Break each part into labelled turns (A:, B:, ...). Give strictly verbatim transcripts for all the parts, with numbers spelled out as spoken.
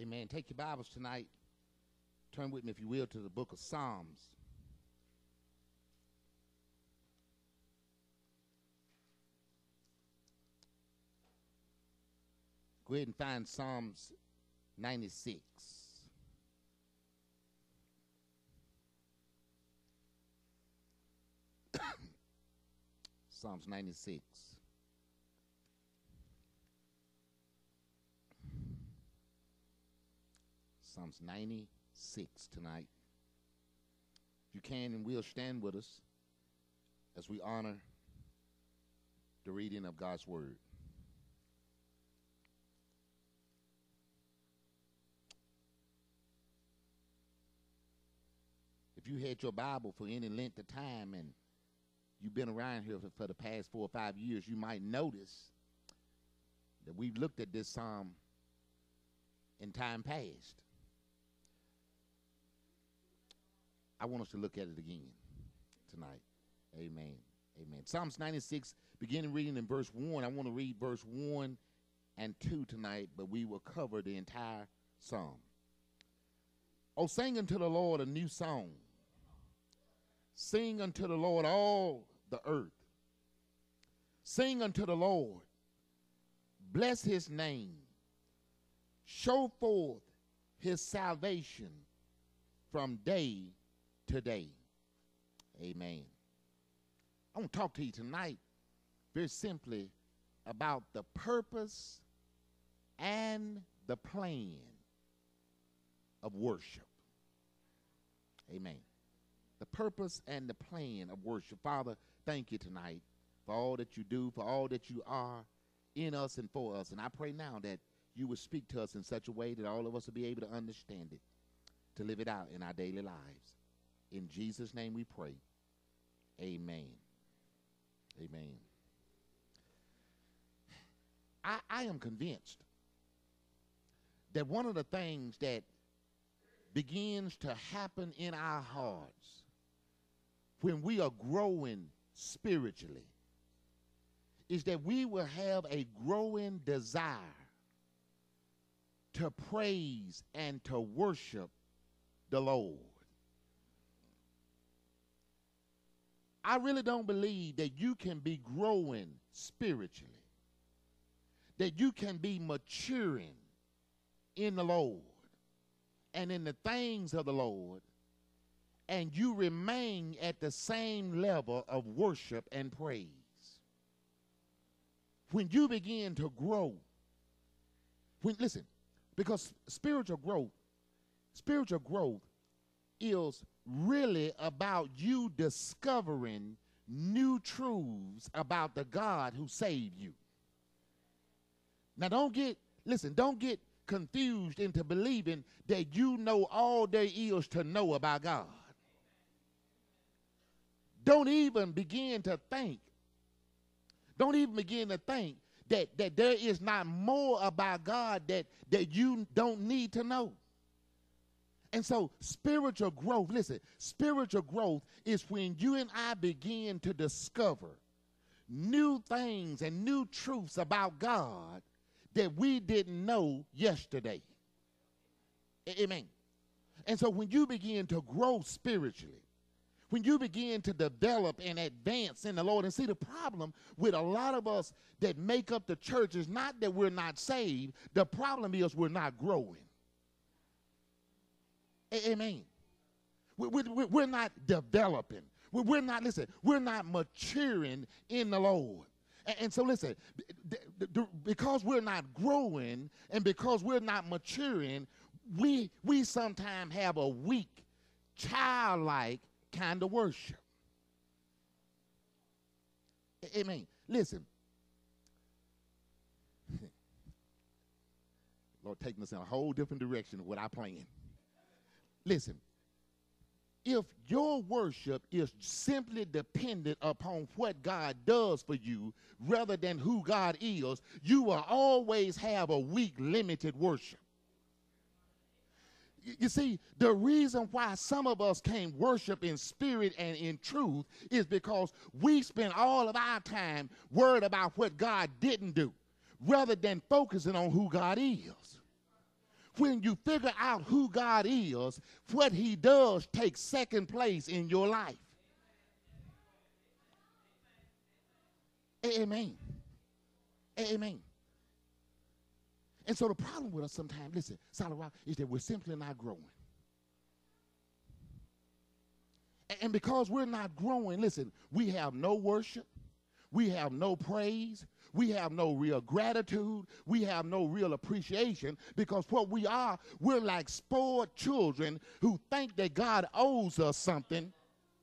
A: Amen. Take your Bibles tonight. Turn with me, if you will, to the book of Psalms. Go ahead and find Psalms ninety-six. Psalms ninety-six. Psalms ninety-six tonight. If you can and will, stand with us as we honor the reading of God's word. If you had your Bible for any length of time and you've been around here for, for the past four or five years, you might notice that we've looked at this psalm in time past. I want us to look at it again tonight. Amen. Amen. Psalms ninety-six, beginning reading in verse one. I want to read verse one and two tonight, but we will cover the entire psalm. Oh, sing unto the Lord a new song. Sing unto the Lord all the earth. Sing unto the Lord. Bless his name. Show forth his salvation from day to day. Amen. I want to talk to you tonight very simply about the purpose and the plan of worship. Amen. The purpose and the plan of worship. Father, thank you tonight for all that you do, for all that you are in us and for us. And I pray now that you would speak to us in such a way that all of us will be able to understand it, to live it out in our daily lives. In Jesus' name we pray. Amen. Amen. I, I am convinced that one of the things that begins to happen in our hearts when we are growing spiritually is that we will have a growing desire to praise and to worship the Lord. I really don't believe that you can be growing spiritually, that you can be maturing in the Lord and in the things of the Lord, and you remain at the same level of worship and praise. When you begin to grow, when listen, because spiritual growth, spiritual growth is really about you discovering new truths about the God who saved you. Now don't get, listen, don't get confused into believing that you know all there is to know about God. Don't even begin to think, don't even begin to think that, that there is not more about God that, that you don't need to know. And so spiritual growth, listen, spiritual growth is when you and I begin to discover new things and new truths about God that we didn't know yesterday. Amen. And so when you begin to grow spiritually, when you begin to develop and advance in the Lord, and see, the problem with a lot of us that make up the church is not that we're not saved. The problem is we're not growing. Amen. We're not developing. We're not, listen, we're not maturing in the Lord. And so listen, because we're not growing and because we're not maturing, we, we sometimes have a weak, childlike kind of worship. Amen. Listen. Lord, taking us in a whole different direction of what I plan. Listen, if your worship is simply dependent upon what God does for you rather than who God is, you will always have a weak, limited worship. You see, the reason why some of us can't worship in spirit and in truth is because we spend all of our time worried about what God didn't do rather than focusing on who God is. When you figure out who God is, what he does takes second place in your life. Amen. Amen. And so the problem with us sometimes, listen, Solid Rock, is that we're simply not growing. And because we're not growing, listen, we have no worship, we have no praise, we have no real gratitude, we have no real appreciation, because what we are, we're like spoiled children who think that God owes us something.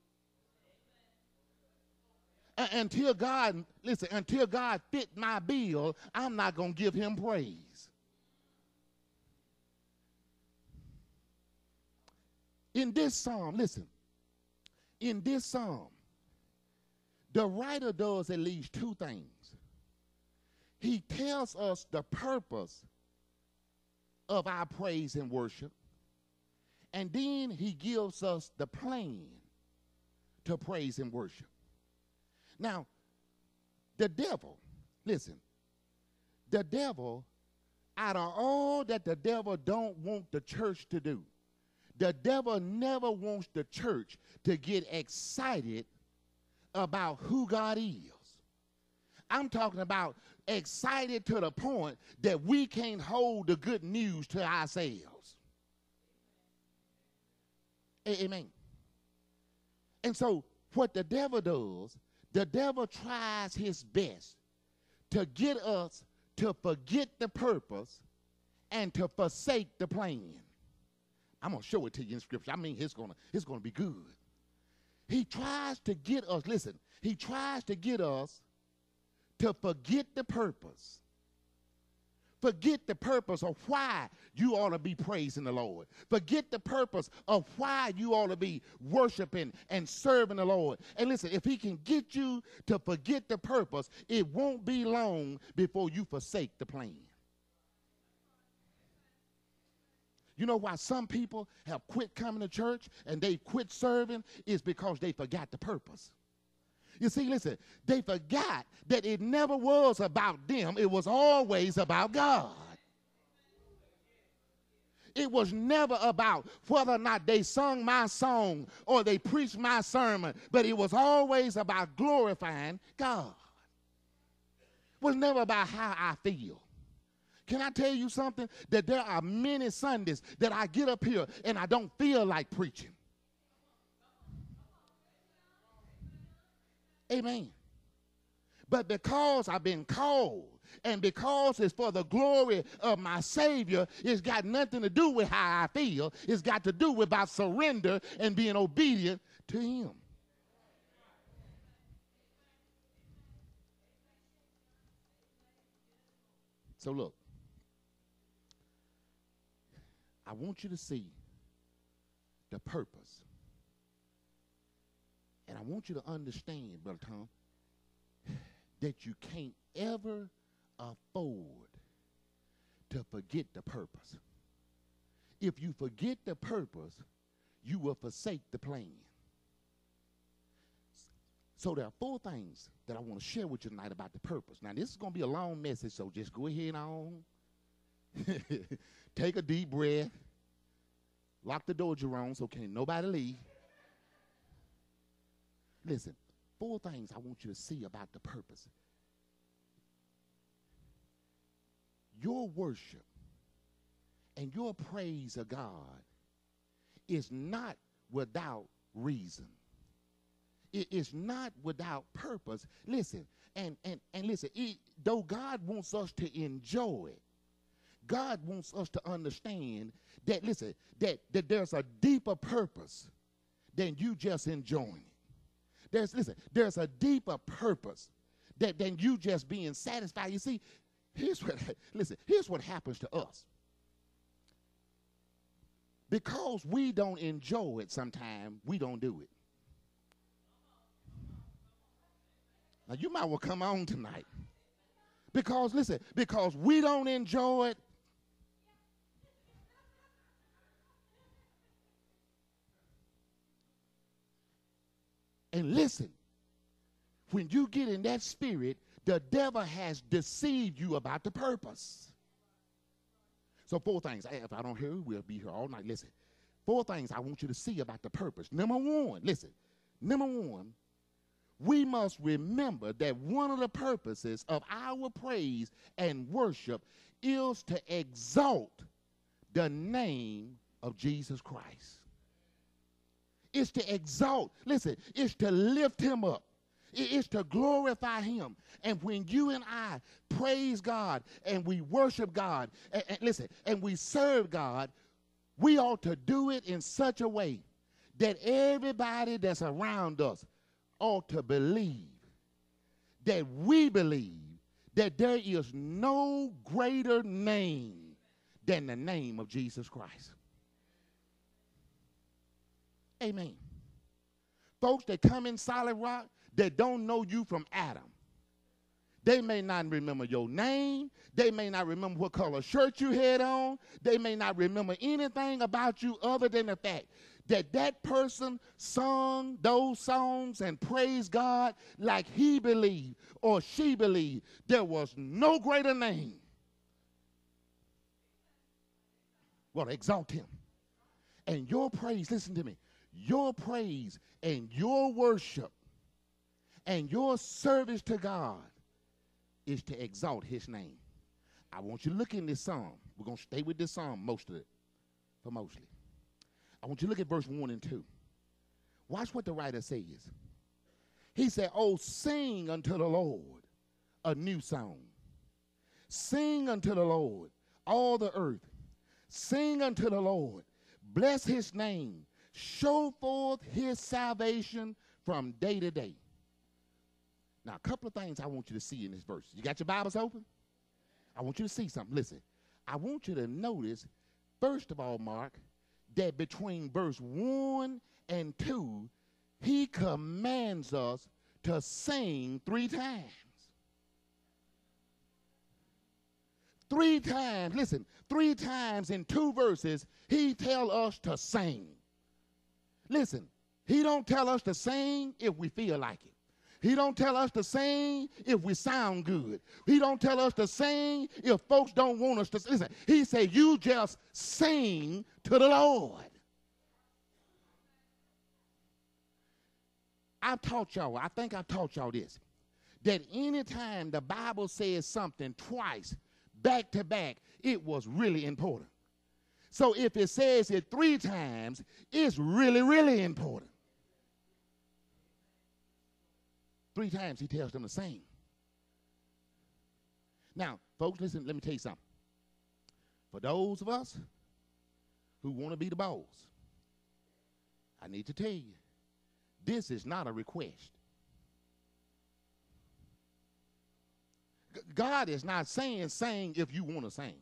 A: Until God, listen, until God fit my bill, I'm not going to give him praise. In this psalm, listen, in this psalm, the writer does at least two things. He tells us the purpose of our praise and worship, and then he gives us the plan to praise and worship. Now, the devil, listen, the devil, out of all that the devil don't want the church to do, the devil never wants the church to get excited about who God is. I'm talking about excited to the point that we can't hold the good news to ourselves. Amen. And so what the devil does, the devil tries his best to get us to forget the purpose and to forsake the plan. I'm going to show it to you in Scripture. I mean, it's going to it's going to be good. He tries to get us, listen, he tries to get us to forget the purpose. Forget the purpose of why you ought to be praising the Lord. Forget the purpose of why you ought to be worshiping and serving the Lord. And listen, if he can get you to forget the purpose, it won't be long before you forsake the plan. You know why some people have quit coming to church and they quit serving is because they forgot the purpose. You see, listen, they forgot that it never was about them. It was always about God. It was never about whether or not they sung my song or they preached my sermon, but it was always about glorifying God. It was never about how I feel. Can I tell you something? That there are many Sundays that I get up here and I don't feel like preaching. Amen. But because I've been called and because it's for the glory of my Savior, it's got nothing to do with how I feel. It's got to do with about surrender and being obedient to him. So look, I want you to see the purpose. And I want you to understand, Brother Tom, that you can't ever afford to forget the purpose. If you forget the purpose, you will forsake the plan. So there are four things that I want to share with you tonight about the purpose. Now, this is going to be a long message, so just go ahead on. Take a deep breath. Lock the door, Jerome, so can't nobody leave. Listen, four things I want you to see about the purpose. Your worship and your praise of God is not without reason. It is not without purpose. Listen, and, and, and listen, it, though God wants us to enjoy it, God wants us to understand that, listen, that, that there's a deeper purpose than you just enjoying it. There's, listen, there's a deeper purpose that, than you just being satisfied. You see, here's what, listen, here's what happens to us. Because we don't enjoy it sometimes, we don't do it. Now, you might well come on tonight. Because, listen, because we don't enjoy it, and listen, when you get in that spirit, the devil has deceived you about the purpose. So four things. If I don't hear you, we'll be here all night. Listen, four things I want you to see about the purpose. Number one, listen, number one, we must remember that one of the purposes of our praise and worship is to exalt the name of Jesus Christ. It's to exalt. Listen, it's to lift him up. It's to glorify him. And when you and I praise God and we worship God, and, and listen, and we serve God, we ought to do it in such a way that everybody that's around us ought to believe that we believe that there is no greater name than the name of Jesus Christ. Amen. Folks that come in Solid Rock that don't know you from Adam, they may not remember your name. They may not remember what color shirt you had on. They may not remember anything about you other than the fact that that person sung those songs and praised God like he believed or she believed there was no greater name. Well, exalt him. And your praise, listen to me, your praise and your worship and your service to God is to exalt his name. I want you to look in this psalm. We're going to stay with this psalm most of it, for mostly. I want you to look at verse one and two. Watch what the writer says. He said, oh, sing unto the Lord a new song. Sing unto the Lord, all the earth. Sing unto the Lord. Bless his name. Show forth his salvation from day to day. Now, a couple of things I want you to see in this verse. You got your Bibles open? I want you to see something. Listen, I want you to notice, first of all, Mark, that between verse one and two, he commands us to sing three times. Three times, listen, three times in two verses, he tells us to sing. Listen, he don't tell us to sing if we feel like it. He don't tell us to sing if we sound good. He don't tell us to sing if folks don't want us to. Listen, he said, you just sing to the Lord. I've taught y'all, I think I've taught y'all this, that anytime the Bible says something twice, back to back, it was really important. So if it says it three times, it's really, really important. Three times he tells them to sing. Now, folks, listen, let me tell you something. For those of us who want to be the boss, I need to tell you, this is not a request. G- God is not saying sing if you want to sing.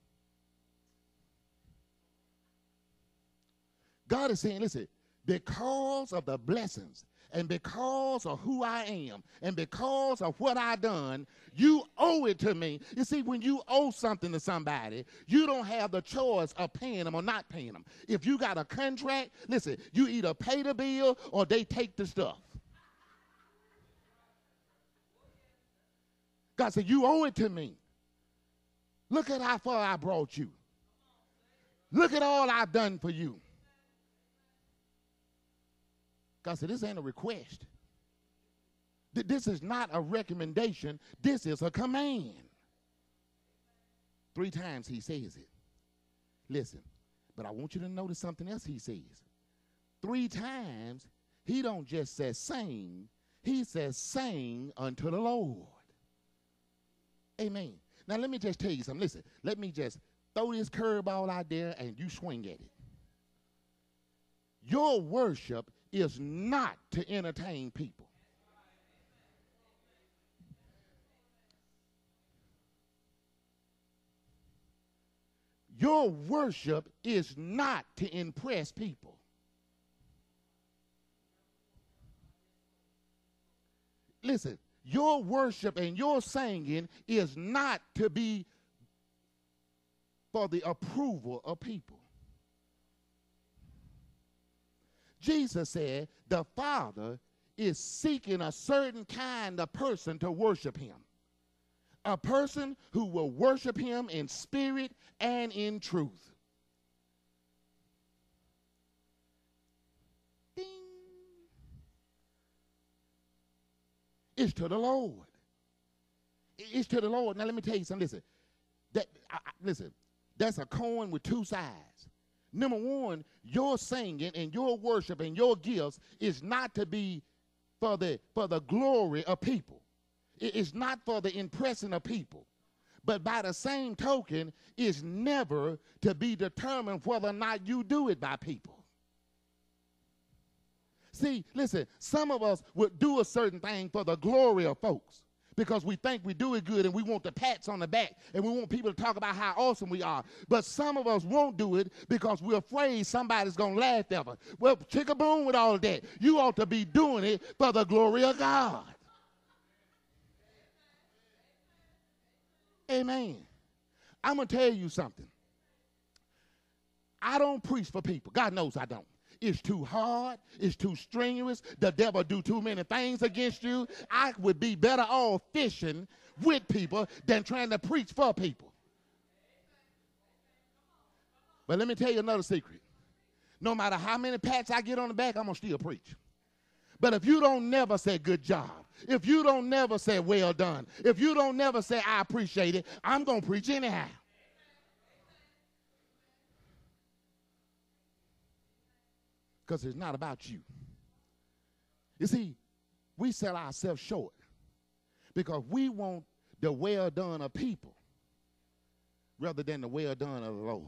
A: God is saying, listen, because of the blessings and because of who I am and because of what I done, you owe it to me. You see, when you owe something to somebody, you don't have the choice of paying them or not paying them. If you got a contract, listen, you either pay the bill or they take the stuff. God said, you owe it to me. Look at how far I brought you. Look at all I've done for you. God said, this ain't a request. Th- this is not a recommendation. This is a command. Three times he says it. Listen, but I want you to notice something else he says. Three times, he don't just say sing. He says sing unto the Lord. Amen. Now, let me just tell you something. Listen, let me just throw this curveball out there and you swing at it. Your worship is not to entertain people. Your worship is not to impress people. Listen, your worship and your singing is not to be for the approval of people. Jesus said the Father is seeking a certain kind of person to worship him. A person who will worship him in spirit and in truth. Ding. It's to the Lord. It's to the Lord. Now let me tell you something. Listen, that I, I, listen. That's a coin with two sides. Number one, your singing and your worship and your gifts is not to be for the for the glory of people. It is not for the impressing of people. But by the same token, it's never to be determined whether or not you do it by people. See, listen, some of us would do a certain thing for the glory of folks because we think we do it good and we want the pats on the back and we want people to talk about how awesome we are. But some of us won't do it because we're afraid somebody's going to laugh at us. Well, chick-a-boom with all of that. You ought to be doing it for the glory of God. Amen. I'm going to tell you something. I don't preach for people. God knows I don't. It's too hard. It's too strenuous. The devil do too many things against you. I would be better off fishing with people than trying to preach for people. But let me tell you another secret. No matter how many pats I get on the back, I'm going to still preach. But if you don't never say good job, if you don't never say well done, if you don't never say I appreciate it, I'm going to preach anyhow. Because it's not about you. You see, we sell ourselves short because we want the well done of people rather than the well done of the Lord.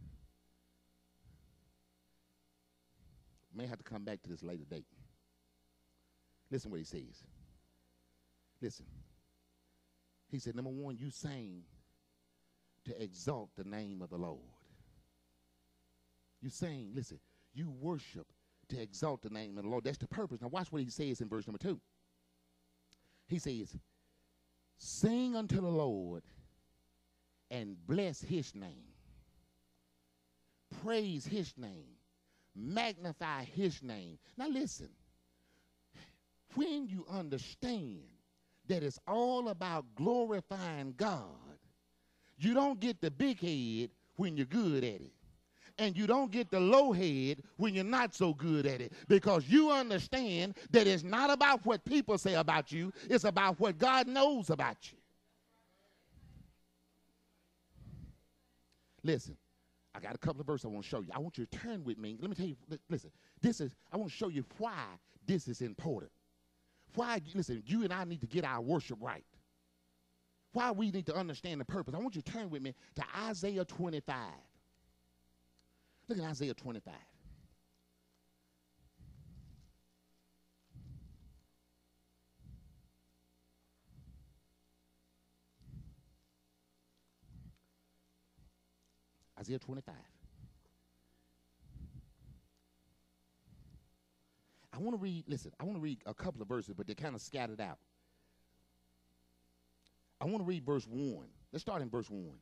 A: May have to come back to this later date. Listen what he says. Listen. He said, number one, you sing to exalt the name of the Lord. You sing, listen, you worship to exalt the name of the Lord. That's the purpose. Now watch what he says in verse number two. He says, sing unto the Lord and bless his name. Praise his name. Magnify his name. Now listen. When you understand that it's all about glorifying God, you don't get the big head when you're good at it. And you don't get the low head when you're not so good at it, because you understand that it's not about what people say about you. It's about what God knows about you. Listen, I got a couple of verses I want to show you. I want you to turn with me. Let me tell you, listen, this is, I want to show you why this is important. Why, listen, you and I need to get our worship right. Why we need to understand the purpose. I want you to turn with me to Isaiah twenty-five. Look at Isaiah twenty-five. Isaiah twenty-five. I want to read, listen, I want to read a couple of verses, but they're kind of scattered out. I want to read verse one. Let's start in verse one.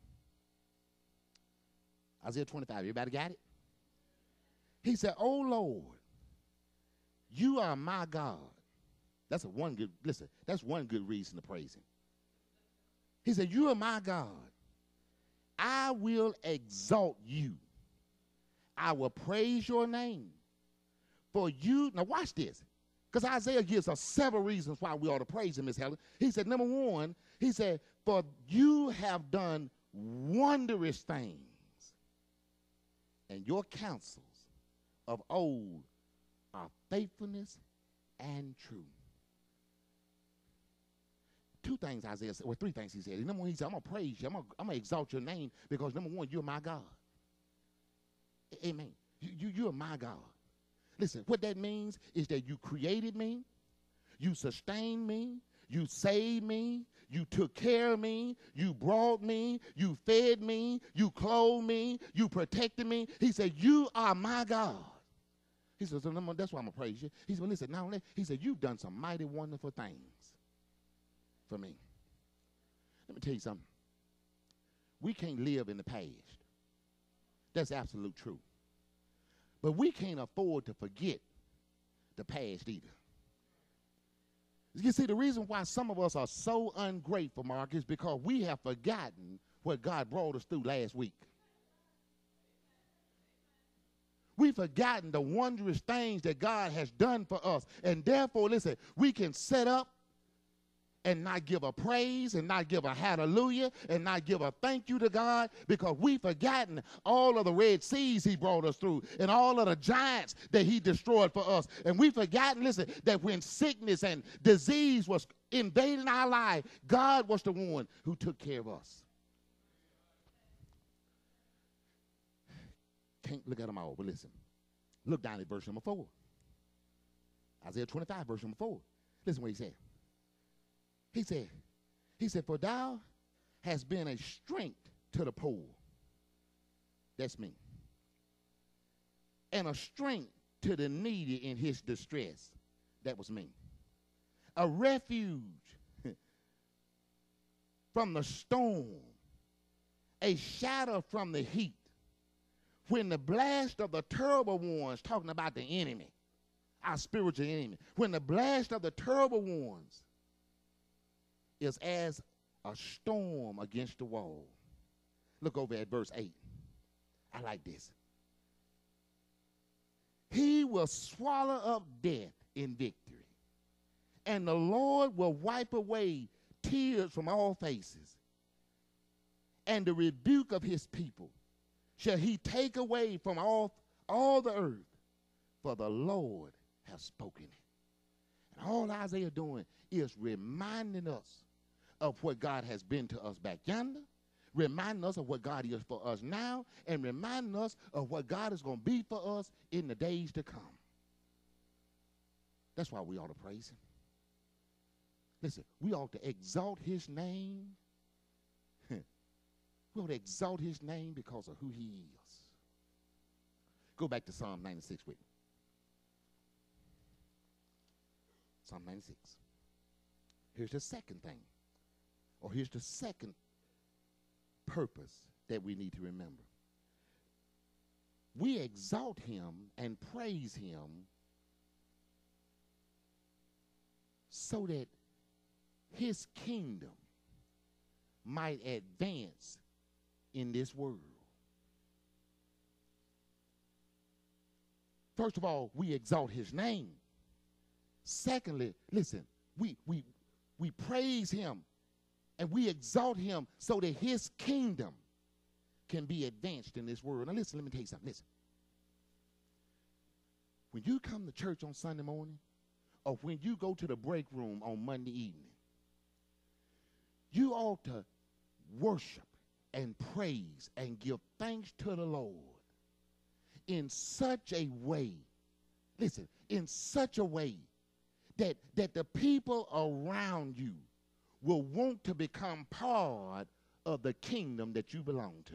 A: Isaiah twenty-five. Everybody got it? He said, "O Lord, you are my God." That's a one good, listen, that's one good reason to praise him. He said, "You are my God. I will exalt you. I will praise your name. For you," now watch this, because Isaiah gives us several reasons why we ought to praise him, Miss Helen. He said, number one, he said, "For you have done wondrous things, and your counsels of old are faithfulness and truth." Two things Isaiah said, well, three things he said. Number one, he said, I'm going to praise you. I'm going I'm to exalt your name because, number one, you're my God. Amen. You, you, you're my God. Listen, what that means is that you created me, you sustained me, you saved me, you took care of me, you brought me, you fed me, you clothed me, you protected me. He said, you are my God. He said, so that's why I'm going to praise you. He said, well, listen, not only, he said, you've done some mighty wonderful things for me. Let me tell you something. We can't live in the past. That's absolute truth. But we can't afford to forget the past either. You see, the reason why some of us are so ungrateful, Mark, is because we have forgotten what God brought us through last week. We've forgotten the wondrous things that God has done for us. And therefore, listen, we can set up and not give a praise and not give a hallelujah and not give a thank you to God because we've forgotten all of the Red Seas he brought us through and all of the giants that he destroyed for us. And we've forgotten, listen, that when sickness and disease was invading our life, God was the one who took care of us. Can't look at them all, but listen. Look down at verse number four. Isaiah twenty-five, verse number four. Listen what he said. He said, he said, for thou hast been a strength to the poor. That's me. And a strength to the needy in his distress. That was me. A refuge from the storm. A shadow from the heat. When the blast of the terrible ones, talking about the enemy, our spiritual enemy, when the blast of the terrible ones is as a storm against the wall. Look over at verse eight. I like this. He will swallow up death in victory, and the Lord will wipe away tears from all faces, and the rebuke of his people shall he take away from all, all the earth, for the Lord has spoken it. And all Isaiah doing is reminding us of what God has been to us back yonder, reminding us of what God is for us now, and reminding us of what God is going to be for us in the days to come. That's why we ought to praise him. Listen, we ought to exalt his name. We ought to exalt his name because of who he is. Go back to Psalm ninety-six with me. Psalm ninety-six. Here's the second thing, or here's the second purpose that we need to remember. We exalt him and praise him so that his kingdom might advance in this world. First of all, we exalt his name. Secondly, listen, we we we praise him and we exalt him so that his kingdom can be advanced in this world. Now listen, let me tell you something. Listen. When you come to church on Sunday morning, or when you go to the break room on Monday evening, you ought to worship and praise and give thanks to the Lord in such a way, listen, in such a way that, that the people around you will want to become part of the kingdom that you belong to.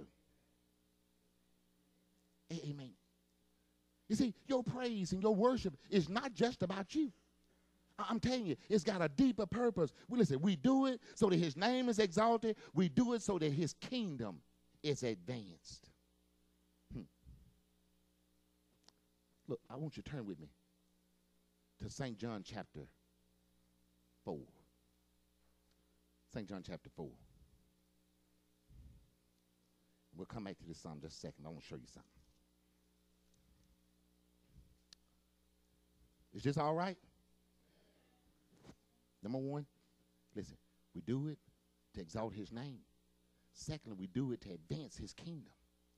A: Amen. You see, your praise and your worship is not just about you. I'm telling you, it's got a deeper purpose. We listen, we do it so that his name is exalted. We do it so that his kingdom is advanced. Hmm. Look, I want you to turn with me to Saint John chapter four. Saint John chapter four. We'll come back to this psalm just a second. I want to show you something. Is this all right? Number one, listen, we do it to exalt his name. Secondly, we do it to advance his kingdom.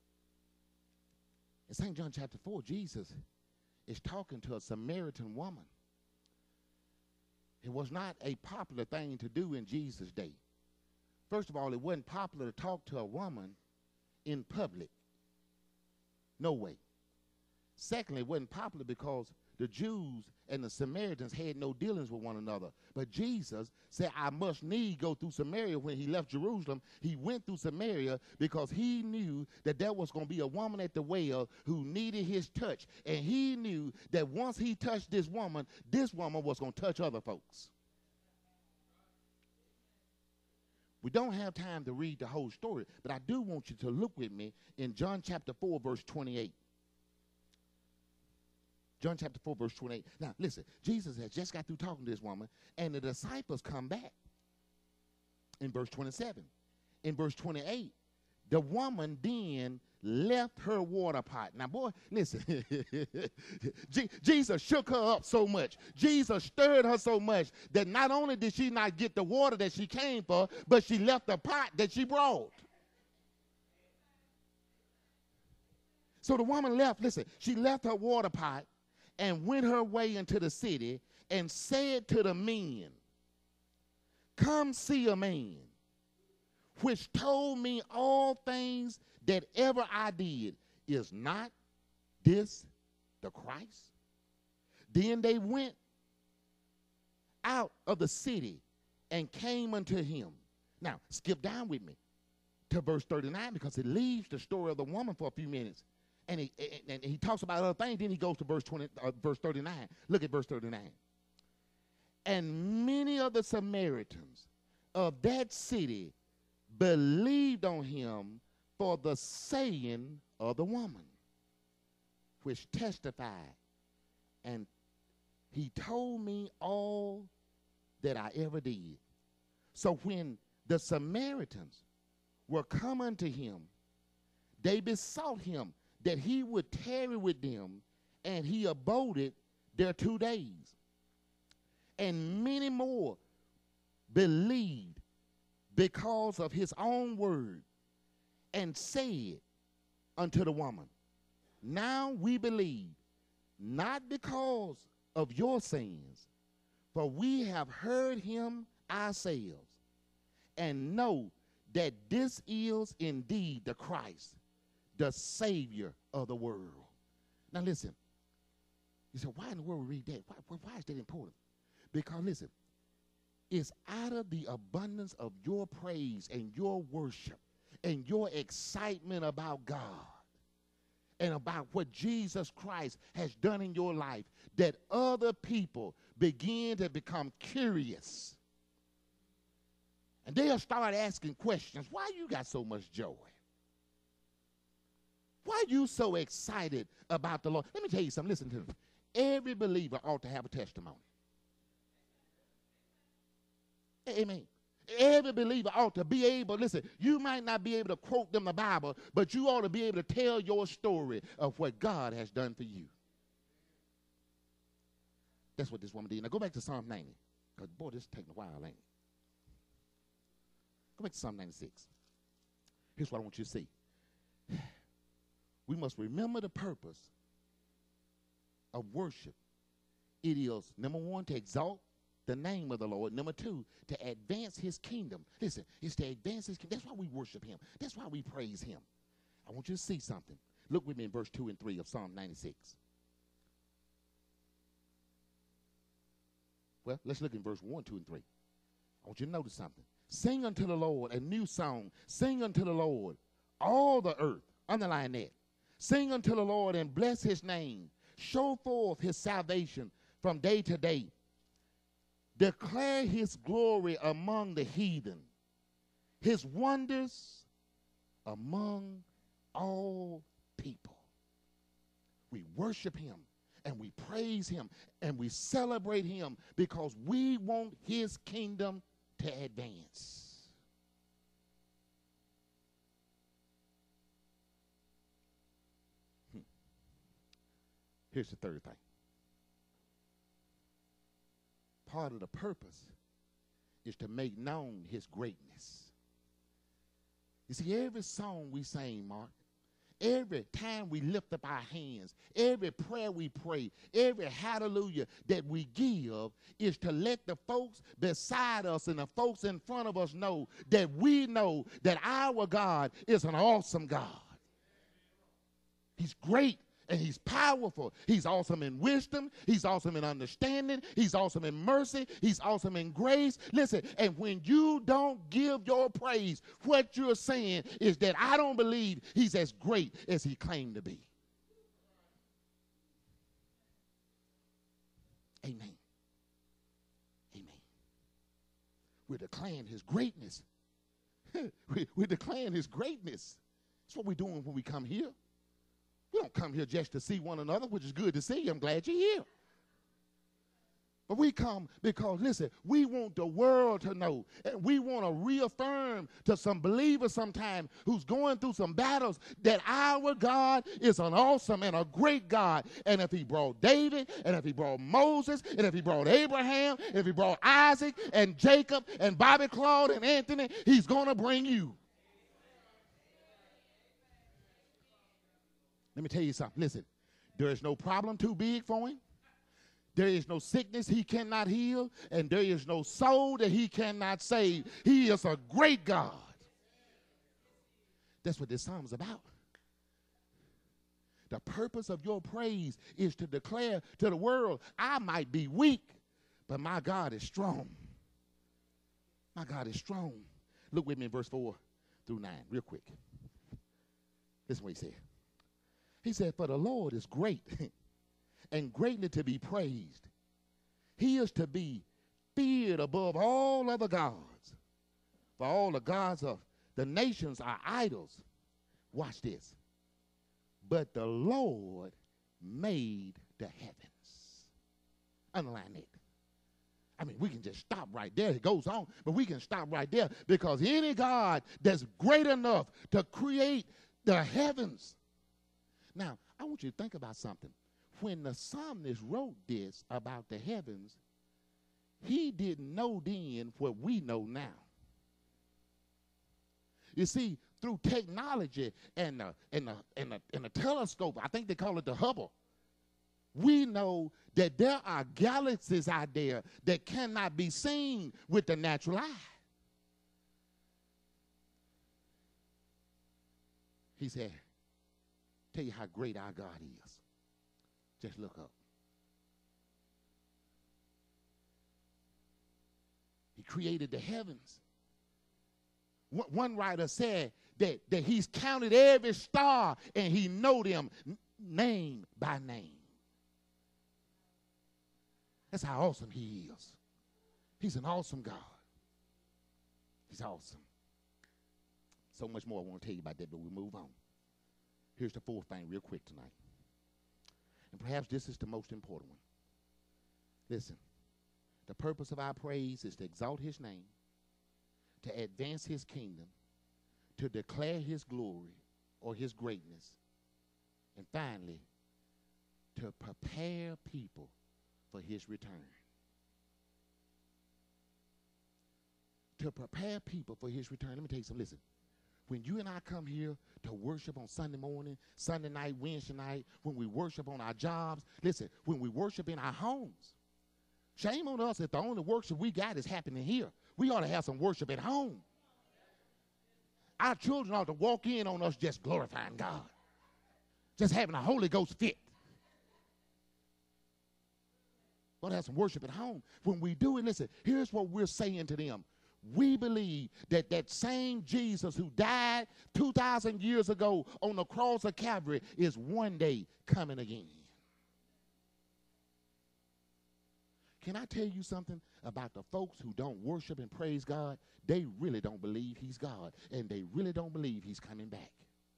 A: In Saint John chapter four, Jesus is talking to a Samaritan woman. It was not a popular thing to do in Jesus' day. First of all, it wasn't popular to talk to a woman in public. No way. Secondly, it wasn't popular because the Jews and the Samaritans had no dealings with one another. But Jesus said, I must need go through Samaria. When he left Jerusalem, he went through Samaria because he knew that there was going to be a woman at the well who needed his touch. And he knew that once he touched this woman, this woman was going to touch other folks. We don't have time to read the whole story, but I do want you to look with me in John chapter four, verse twenty-eight. John chapter four, verse twenty-eight. Now, listen, Jesus has just got through talking to this woman, and the disciples come back in verse twenty-seven. In verse twenty-eight, the woman then left her water pot. Now, boy, listen, Je- Jesus shook her up so much. Jesus stirred her so much that not only did she not get the water that she came for, but she left the pot that she brought. So the woman left, listen, she left her water pot and went her way into the city and said to the men, come see a man which told me all things that ever I did. Is not this the Christ? Then they went out of the city and came unto him. Now, skip down with me to verse thirty-nine, because it leaves the story of the woman for a few minutes. And he, and he talks about other things. Then he goes to verse twenty, uh, verse thirty-nine. Look at verse thirty-nine. And many of the Samaritans of that city believed on him for the saying of the woman, which testified, and he told me all that I ever did. So when the Samaritans were come unto him, they besought him that he would tarry with them, and he abode there two days. And many more believed because of his own word, and said unto the woman, now we believe, not because of your sins, for we have heard him ourselves, and know that this is indeed the Christ, the Savior of the world. Now listen, you say, why in the world we read that? Why, why is that important? Because listen, it's out of the abundance of your praise and your worship and your excitement about God and about what Jesus Christ has done in your life that other people begin to become curious. And they'll start asking questions. Why you got so much joy? Why are you so excited about the Lord? Let me tell you something. Listen to me. Every believer ought to have a testimony. Amen. Every believer ought to be able, listen, you might not be able to quote them the Bible, but you ought to be able to tell your story of what God has done for you. That's what this woman did. Now go back to Psalm ninety, because boy, this is taking a while, ain't it? Go back to Psalm ninety-six. Here's what I want you to see. We must remember the purpose of worship. It is, number one, to exalt the name of the Lord. Number two, to advance his kingdom. Listen, it's to advance his kingdom. That's why we worship him. That's why we praise him. I want you to see something. Look with me in verse two and three of Psalm ninety-six. Well, let's look in verse one, two, and three. I want you to notice something. Sing unto the Lord a new song. Sing unto the Lord all the earth. Underline that. Sing unto the Lord and bless his name. Show forth his salvation from day to day. Declare his glory among the heathen, his wonders among all people. We worship him and we praise him and we celebrate him because we want his kingdom to advance. Hmm. Here's the third thing. Part of the purpose is to make known his greatness. You see, every song we sing, Mark, every time we lift up our hands, every prayer we pray, every hallelujah that we give is to let the folks beside us and the folks in front of us know that we know that our God is an awesome God. He's great. And he's powerful. He's awesome in wisdom. He's awesome in understanding. He's awesome in mercy. He's awesome in grace. Listen, and when you don't give your praise, what you're saying is that I don't believe he's as great as he claimed to be. Amen. Amen. We're declaring his greatness. We're declaring his greatness. That's what we're doing when we come here. We don't come here just to see one another, which is good to see you. I'm glad you're here. But we come because, listen, we want the world to know. And we want to reaffirm to some believers sometime who's going through some battles that our God is an awesome and a great God. And if he brought David, and if he brought Moses, and if he brought Abraham, if he brought Isaac and Jacob and Bobby Claude and Anthony, he's going to bring you. Let me tell you something. Listen, there is no problem too big for him. There is no sickness he cannot heal, and there is no soul that he cannot save. He is a great God. That's what this psalm is about. The purpose of your praise is to declare to the world, I might be weak, but my God is strong. My God is strong. Look with me in verse four through nine, real quick. Listen what he said. He said, for the Lord is great and greatly to be praised. He is to be feared above all other gods. For all the gods of the nations are idols. Watch this. But the Lord made the heavens. Underline it. I mean, we can just stop right there. It goes on, but we can stop right there because any God that's great enough to create the heavens. Now, I want you to think about something. When the psalmist wrote this about the heavens, he didn't know then what we know now. You see, through technology and the, and, the, and, the, and the telescope, I think they call it the Hubble, we know that there are galaxies out there that cannot be seen with the natural eye. He said, tell you how great our God is. Just look up. He created the heavens. One writer said that, that he's counted every star and he know them name by name. That's how awesome he is. He's an awesome God. He's awesome. So much more I want to tell you about that, but we'll move on. Here's the fourth thing real quick tonight. And perhaps this is the most important one. Listen, the purpose of our praise is to exalt his name, to advance his kingdom, to declare his glory or his greatness, and finally, to prepare people for his return. To prepare people for his return. Let me tell you something. Listen. When you and I come here to worship on Sunday morning, Sunday night, Wednesday night, when we worship on our jobs, listen, when we worship in our homes, shame on us if the only worship we got is happening here. We ought to have some worship at home. Our children ought to walk in on us just glorifying God, just having a Holy Ghost fit. We ought to have some worship at home. When we do it, listen, here's what we're saying to them. We believe that that same Jesus who died two thousand years ago on the cross of Calvary is one day coming again. Can I tell you something about the folks who don't worship and praise God? They really don't believe he's God, and they really don't believe he's coming back.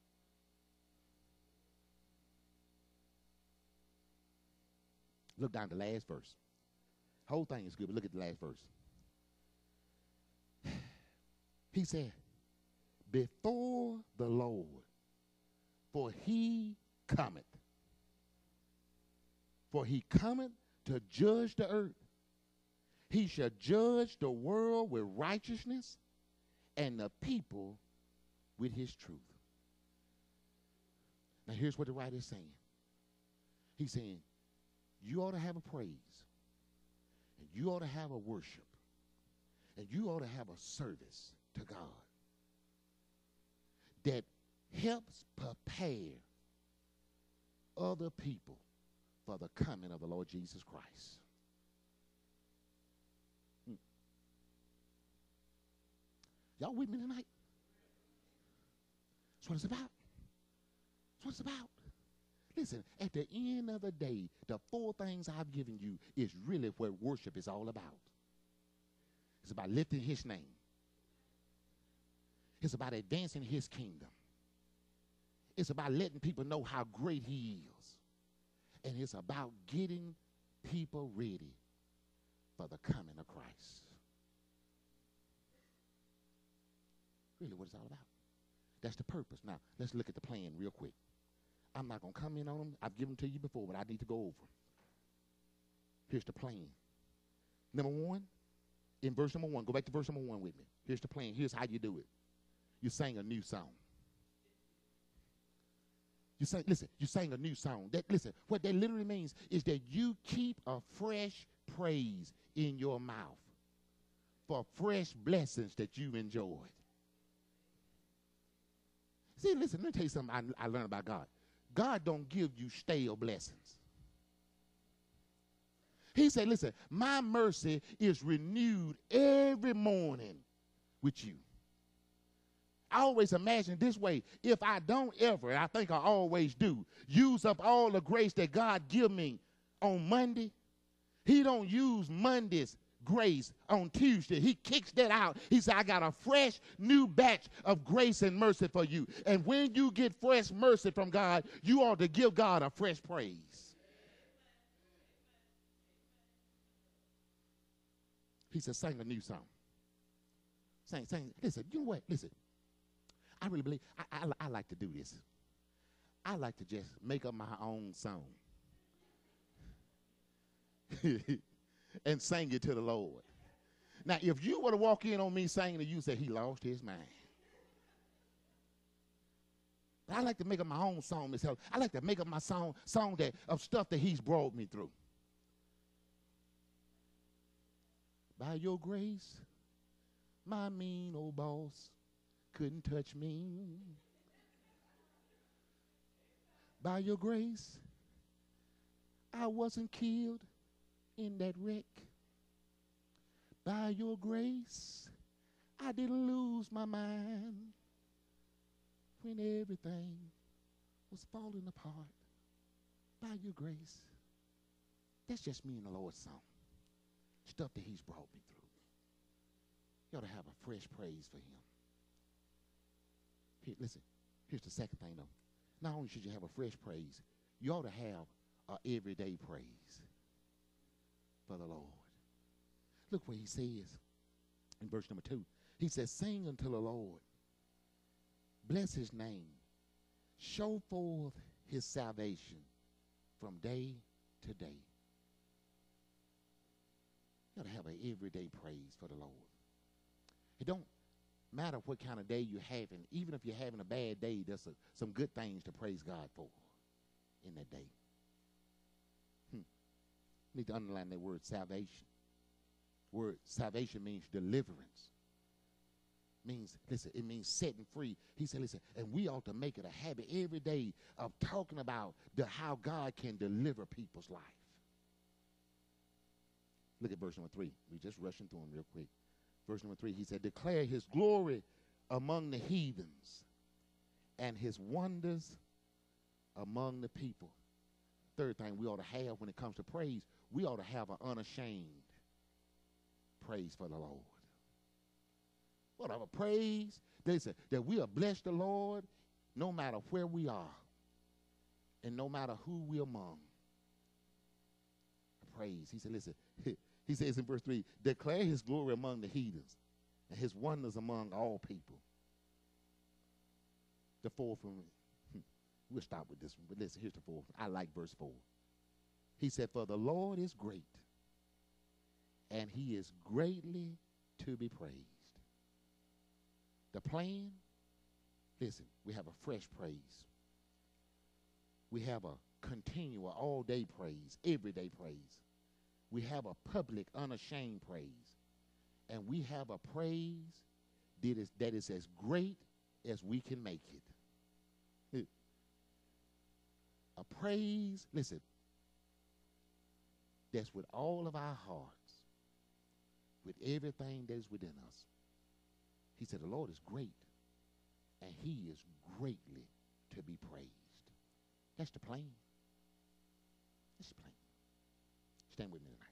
A: Look down the last verse. Whole thing is good, but look at the last verse. He said, before the Lord, for he cometh. For he cometh to judge the earth. He shall judge the world with righteousness and the people with his truth. Now here's what the writer is saying. He's saying, you ought to have a praise, and you ought to have a worship, and you ought to have a service to God that helps prepare other people for the coming of the Lord Jesus Christ. Hmm. Y'all with me tonight? That's what it's about. That's what it's about. Listen, at the end of the day, the four things I've given you is really what worship is all about. It's about lifting his name. It's about advancing his kingdom. It's about letting people know how great he is. And it's about getting people ready for the coming of Christ. Really what it's all about. That's the purpose. Now, let's look at the plan real quick. I'm not going to comment on them. I've given them to you before, but I need to go over them. Here's the plan. Number one, in verse number one, go back to verse number one with me. Here's the plan. Here's how you do it. You sing a new song. You sing, listen, you sing a new song. That, listen, what that literally means is that you keep a fresh praise in your mouth for fresh blessings that you enjoyed. See, listen, let me tell you something I, I learned about God. God don't give you stale blessings. He said, listen, my mercy is renewed every morning with you. I always imagine this way. If I don't ever, and I think I always do, use up all the grace that God give me on Monday, he don't use Monday's grace on Tuesday. He kicks that out. He said, I got a fresh new batch of grace and mercy for you. And when you get fresh mercy from God, you ought to give God a fresh praise. He said, sing a new song. Sing, sing. Listen, you know what? Listen. I really believe, I, I, I like to do this. I like to just make up my own song and sing it to the Lord. Now, if you were to walk in on me singing it, you say, he lost his mind. But I like to make up my own song myself. I like to make up my song, song that, of stuff that he's brought me through. By your grace, my mean old boss couldn't touch me. By your grace, I wasn't killed in that wreck. By your grace, I didn't lose my mind when everything was falling apart. By your grace. That's just me and the Lord's song. Stuff that he's brought me through. You ought to have a fresh praise for him. Here, listen, here's the second thing, though. Not only should you have a fresh praise, you ought to have an everyday praise for the Lord. Look what he says in verse number two. He says, sing unto the Lord. Bless his name. Show forth his salvation from day to day. You ought to have an everyday praise for the Lord. It don't matter what kind of day you're having. Even if you're having a bad day, there's a, some good things to praise God for in that day. Hmm. Need to underline that word salvation. Word salvation means deliverance. Means, listen, it means setting free. He said, listen, and we ought to make it a habit every day of talking about the, how God can deliver people's life. Look at verse number three. We're just rushing through them real quick. Verse number three, he said, declare his glory among the heathens and his wonders among the people. Third thing we ought to have when it comes to praise, we ought to have an unashamed praise for the Lord. What of a praise? Listen, that we are blessed the Lord no matter where we are and no matter who we're among. A praise. He said, listen, he says in verse three, declare his glory among the heathens and his wonders among all people. The fourth one, we'll stop with this one, but listen, here's the fourth one. I like verse four. He said, for the Lord is great, and he is greatly to be praised. The plan, listen, we have a fresh praise. We have a continual all-day praise, everyday praise. We have a public, unashamed praise. And we have a praise that is, that is as great as we can make it. A praise, listen, that's with all of our hearts, with everything that is within us. He said, the Lord is great, and he is greatly to be praised. That's the plan. That's the plan. Stand with me tonight.